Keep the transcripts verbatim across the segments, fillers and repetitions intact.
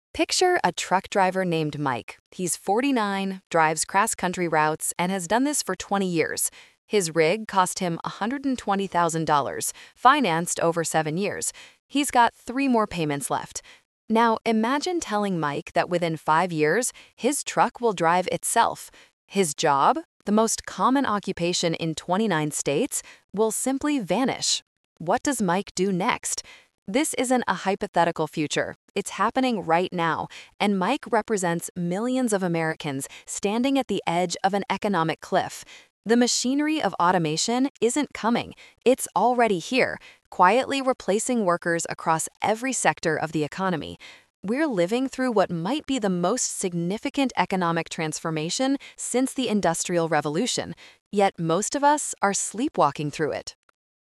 Picture a truck driver named Mike. He's forty-nine, drives cross-country routes, and has done this for twenty years. His rig cost him one hundred twenty thousand dollars, financed over seven years. He's got three more payments left. Now, imagine telling Mike that within five years, his truck will drive itself. His job, the most common occupation in twenty-nine states, will simply vanish. What does Mike do next? This isn't a hypothetical future. It's happening right now, and Mike represents millions of Americans standing at the edge of an economic cliff. The machinery of automation isn't coming. It's already here, quietly replacing workers across every sector of the economy. We're living through what might be the most significant economic transformation since the Industrial Revolution, yet most of us are sleepwalking through it.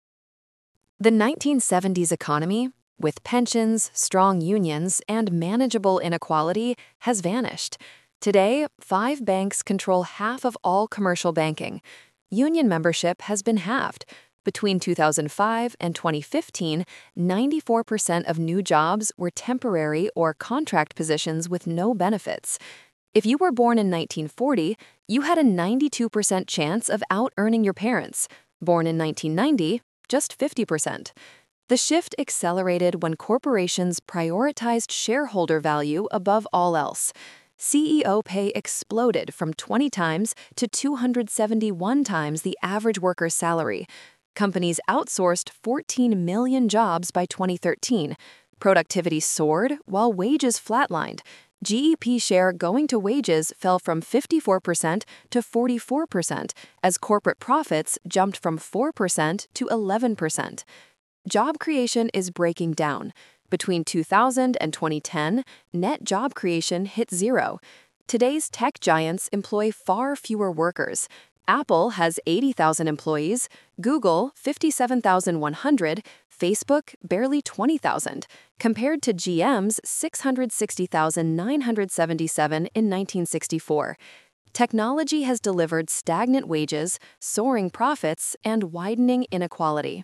The nineteen seventies economy, with pensions, strong unions, and manageable inequality, has vanished. Today, five banks control half of all commercial banking. Union membership has been halved. Between two thousand five and twenty fifteen, ninety-four percent of new jobs were temporary or contract positions with no benefits. If you were born in nineteen forty, you had a ninety-two percent chance of out-earning your parents. Born in nineteen ninety, just fifty percent. The shift accelerated when corporations prioritized shareholder value above all else. C E O pay exploded from twenty times to two hundred seventy-one times the average worker's salary. Companies outsourced fourteen million jobs by twenty thirteen. Productivity soared while wages flatlined. G E P share going to wages fell from fifty-four percent to forty-four percent as corporate profits jumped from four percent to eleven percent. Job creation is breaking down. Between two thousand and twenty ten, net job creation hit zero. Today's tech giants employ far fewer workers. Apple has eighty thousand employees, Google fifty-seven thousand one hundred, Facebook barely twenty thousand, compared to G M's six hundred sixty thousand nine hundred seventy-seven in nineteen sixty-four. Technology has delivered stagnant wages, soaring profits, and widening inequality.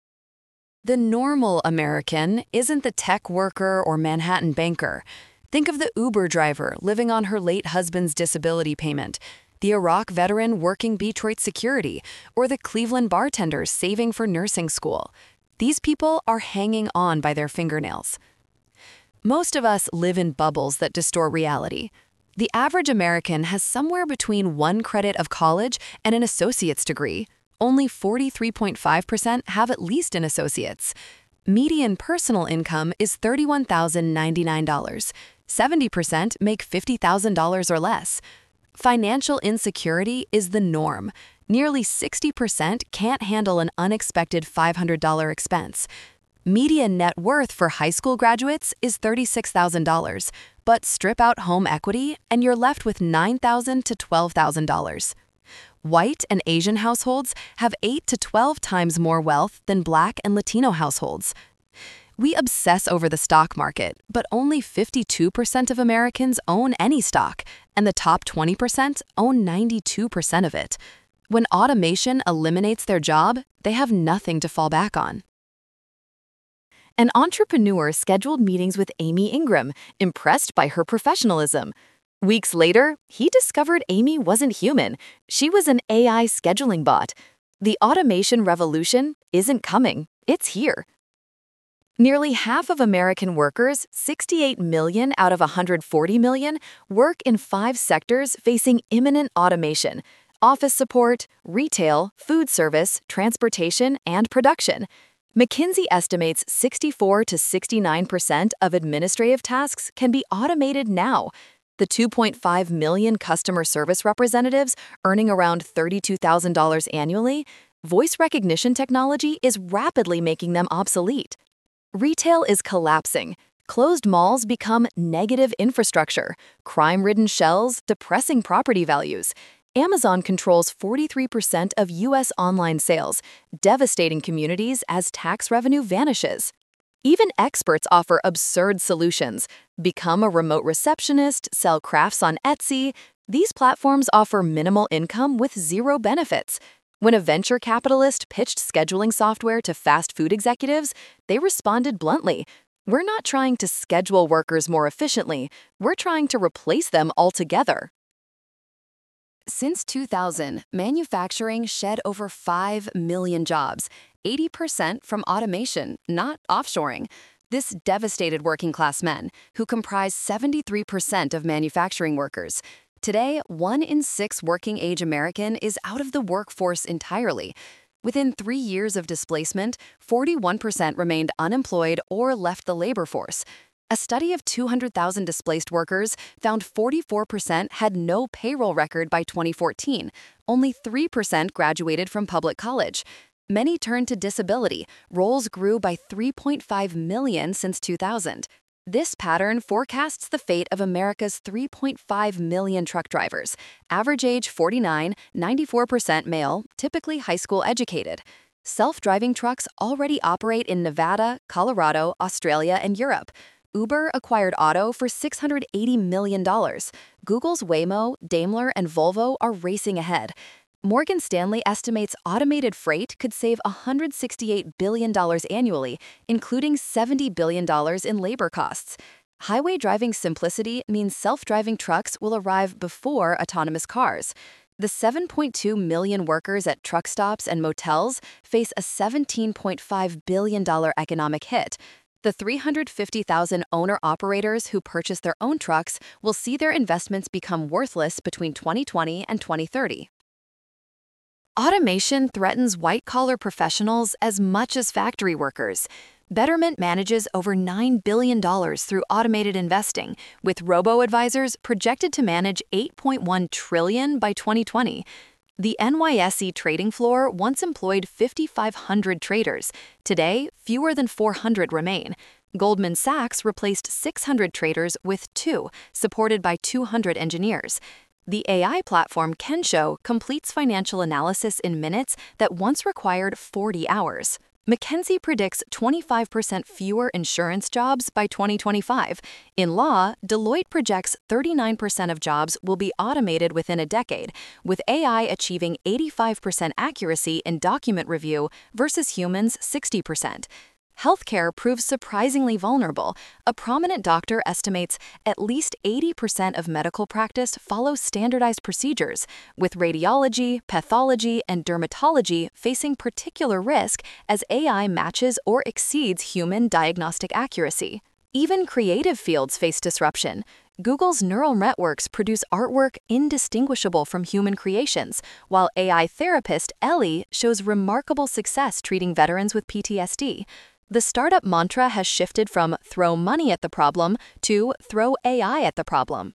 The normal American isn't the tech worker or Manhattan banker. Think of the Uber driver living on her late husband's disability payment, the Iraq veteran working Detroit security, or the Cleveland bartenders saving for nursing school. These people are hanging on by their fingernails. Most of us live in bubbles that distort reality. The average American has somewhere between one credit of college and an associate's degree. Only forty-three point five percent have at least an associate's. Median personal income is thirty-one thousand ninety-nine dollars. seventy percent make fifty thousand dollars or less. Financial insecurity is the norm. Nearly sixty percent can't handle an unexpected five hundred dollars expense. Median net worth for high school graduates is thirty-six thousand dollars, but strip out home equity and you're left with nine thousand to twelve thousand dollars. White and Asian households have eight to twelve times more wealth than Black and Latino households. We obsess over the stock market, but only fifty-two percent of Americans own any stock, and the top twenty percent own ninety-two percent of it. When automation eliminates their job, they have nothing to fall back on. An entrepreneur scheduled meetings with Amy Ingram, impressed by her professionalism. Weeks later, he discovered Amy wasn't human. She was an A I scheduling bot. The automation revolution isn't coming, it's here. Nearly half of American workers, sixty-eight million out of one hundred forty million, work in five sectors facing imminent automation: office support, retail, food service, transportation, and production. McKinsey estimates sixty-four to sixty-nine percent of administrative tasks can be automated now. The two point five million customer service representatives earning around thirty-two thousand dollars annually, voice recognition technology is rapidly making them obsolete. Retail is collapsing. Closed malls become negative infrastructure, crime-ridden shells depressing property values. Amazon controls forty-three percent of U S online sales, devastating communities as tax revenue vanishes. Even experts offer absurd solutions. Become a remote receptionist, sell crafts on Etsy. These platforms offer minimal income with zero benefits. When a venture capitalist pitched scheduling software to fast food executives, they responded bluntly, We're not trying to schedule workers more efficiently, we're trying to replace them altogether. Since two thousand, manufacturing shed over five million jobs, eighty percent from automation, not offshoring. This devastated working-class men, who comprise seventy-three percent of manufacturing workers. Today, one in six working-age American is out of the workforce entirely. Within three years of displacement, forty-one percent remained unemployed or left the labor force. A study of two hundred thousand displaced workers found forty-four percent had no payroll record by twenty fourteen. Only three percent graduated from public college. Many turned to disability. Roles grew by three point five million since two thousand. This pattern forecasts the fate of America's three point five million truck drivers. Average age forty-nine, ninety-four percent male, typically high school educated. Self-driving trucks already operate in Nevada, Colorado, Australia, and Europe. Uber acquired Otto for six hundred eighty million dollars. Google's Waymo, Daimler, and Volvo are racing ahead. Morgan Stanley estimates automated freight could save one hundred sixty-eight billion dollars annually, including seventy billion dollars in labor costs. Highway driving simplicity means self-driving trucks will arrive before autonomous cars. The seven point two million workers at truck stops and motels face a seventeen point five billion dollars economic hit. The three hundred fifty thousand owner-operators who purchase their own trucks will see their investments become worthless between twenty twenty and twenty thirty. Automation threatens white-collar professionals as much as factory workers. Betterment manages over nine billion dollars through automated investing, with robo-advisors projected to manage eight point one trillion dollars by twenty twenty. The N Y S E trading floor once employed five thousand five hundred traders. Today, fewer than four hundred remain. Goldman Sachs replaced six hundred traders with two, supported by two hundred engineers. The A I platform Kensho completes financial analysis in minutes that once required forty hours. McKinsey predicts twenty-five percent fewer insurance jobs by twenty twenty-five. In law, Deloitte projects thirty-nine percent of jobs will be automated within a decade, with A I achieving eighty-five percent accuracy in document review versus humans' sixty percent. Healthcare proves surprisingly vulnerable. A prominent doctor estimates at least eighty percent of medical practice follows standardized procedures, with radiology, pathology, and dermatology facing particular risk as A I matches or exceeds human diagnostic accuracy. Even creative fields face disruption. Google's neural networks produce artwork indistinguishable from human creations, while A I therapist Ellie shows remarkable success treating veterans with P T S D. The startup mantra has shifted from throw money at the problem to throw A I at the problem.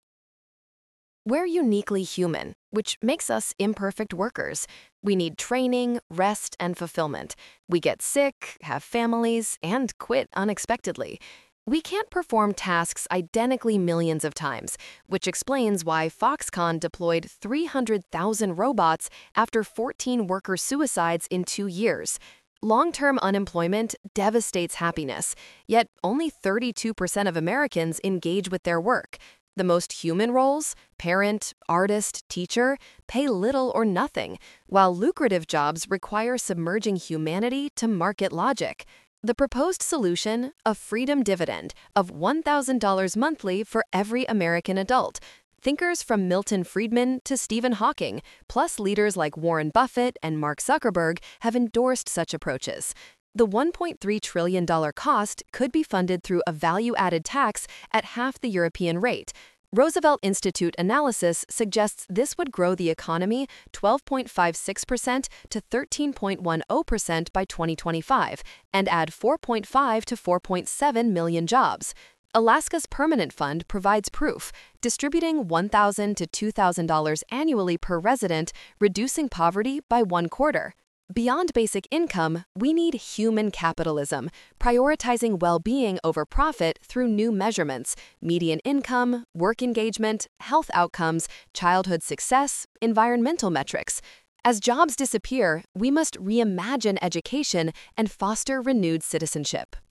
We're uniquely human, which makes us imperfect workers. We need training, rest, and fulfillment. We get sick, have families, and quit unexpectedly. We can't perform tasks identically millions of times, which explains why Foxconn deployed three hundred thousand robots after fourteen worker suicides in two years. Long-term unemployment devastates happiness, yet only thirty-two percent of Americans engage with their work. The most human roles, parent, artist, teacher, pay little or nothing, while lucrative jobs require submerging humanity to market logic. The proposed solution, a freedom dividend of one thousand dollars monthly for every American adult. Thinkers from Milton Friedman to Stephen Hawking, plus leaders like Warren Buffett and Mark Zuckerberg, have endorsed such approaches. The one point three trillion dollars cost could be funded through a value-added tax at half the European rate. Roosevelt Institute analysis suggests this would grow the economy twelve point five six percent to thirteen point one zero percent by twenty twenty-five and add four point five to four point seven million jobs. Alaska's Permanent Fund provides proof, distributing one thousand dollars to two thousand dollars annually per resident, reducing poverty by one quarter. Beyond basic income, we need human capitalism, prioritizing well-being over profit through new measurements: median income, work engagement, health outcomes, childhood success, environmental metrics. As jobs disappear, we must reimagine education and foster renewed citizenship.